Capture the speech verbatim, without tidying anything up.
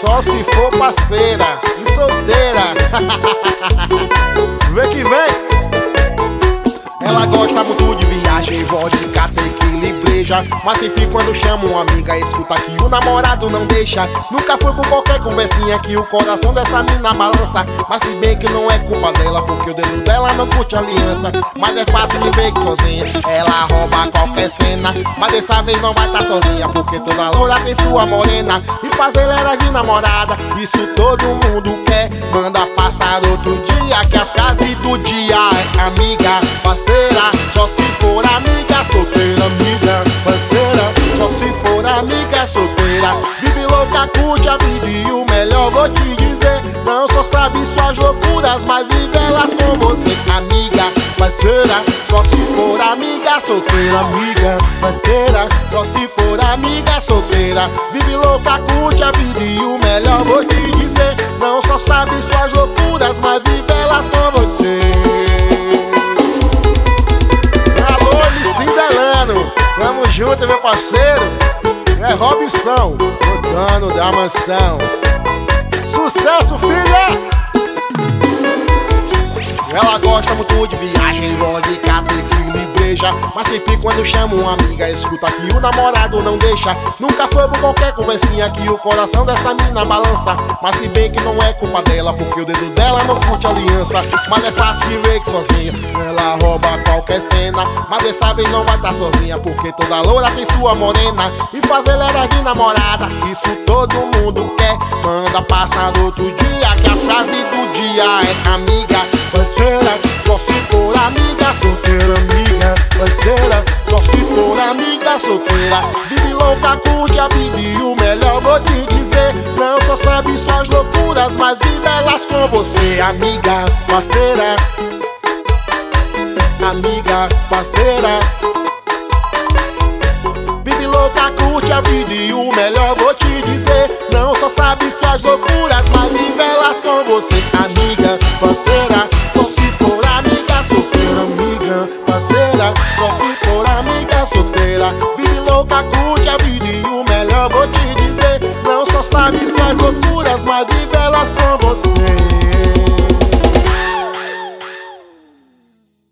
só se for parceira e solteira. Vem que vem. Ela gosta muito de viagem, vodka, tequila e breja, mas sempre quando chama uma amiga, escuta que o namorado não deixa. Nunca foi por qualquer conversinha que o coração dessa mina balança. Mas se bem que não é culpa dela, porque o dedo dela não curte aliança. Mas é fácil de ver que sozinha ela rouba qualquer cena. Mas dessa vez não vai estar sozinha, porque toda loura tem sua morena. E fazer ela de namorada, isso todo mundo quer. Manda passar outro dia, que a frase do dia é amiga, parceira, só se for amiga solteira. Amiga, parceira, só se for amiga solteira. Vive louca, curte a vida e o melhor vou te dizer, não só sabe suas loucuras, mas vive elas com você. Amiga, parceira, só se for amiga solteira. Amiga, parceira, só se for amiga solteira. Vive louca, curte a vida e o melhor vou te dizer, não só sabe suas loucuras, mas vive elas com você. Cindelano, tamo junto, meu parceiro. É Robson, o dono da mansão. Sucesso, filha! Ela gosta muito de viagem, vodka, tequila e breja, mas sempre quando chama uma amiga, escuta que o namorado não deixa. Nunca foi por qualquer conversinha que o coração dessa mina balança. Mas se bem que não é culpa dela, porque o dedo dela não curte aliança. Mas é fácil de ver que sozinha ela rouba qualquer cena. Mas dessa vez não vai estar sozinha, porque toda loura tem sua morena. E fazer ela de namorada, isso todo mundo quer. Manda passar outro dia, que a frase do dia é amiga, parceira, só se for amiga solteira. Amiga, parceira, só se for amiga solteira. Vive louca, curte a vida e o melhor vou te dizer, não só sabe suas loucuras, mas vive elas com você. Amiga, parceira, amiga, parceira. Vive louca, curte a vida e o melhor vou te dizer, não só sabe suas loucuras, mas vive elas com você. Amiga, parceira, só se for amiga solteira. Amiga, parceira, só se for amiga solteira. Vive louca, curte a vida e o melhor vou te dizer, não só sabe suas loucuras, mas vive elas com você.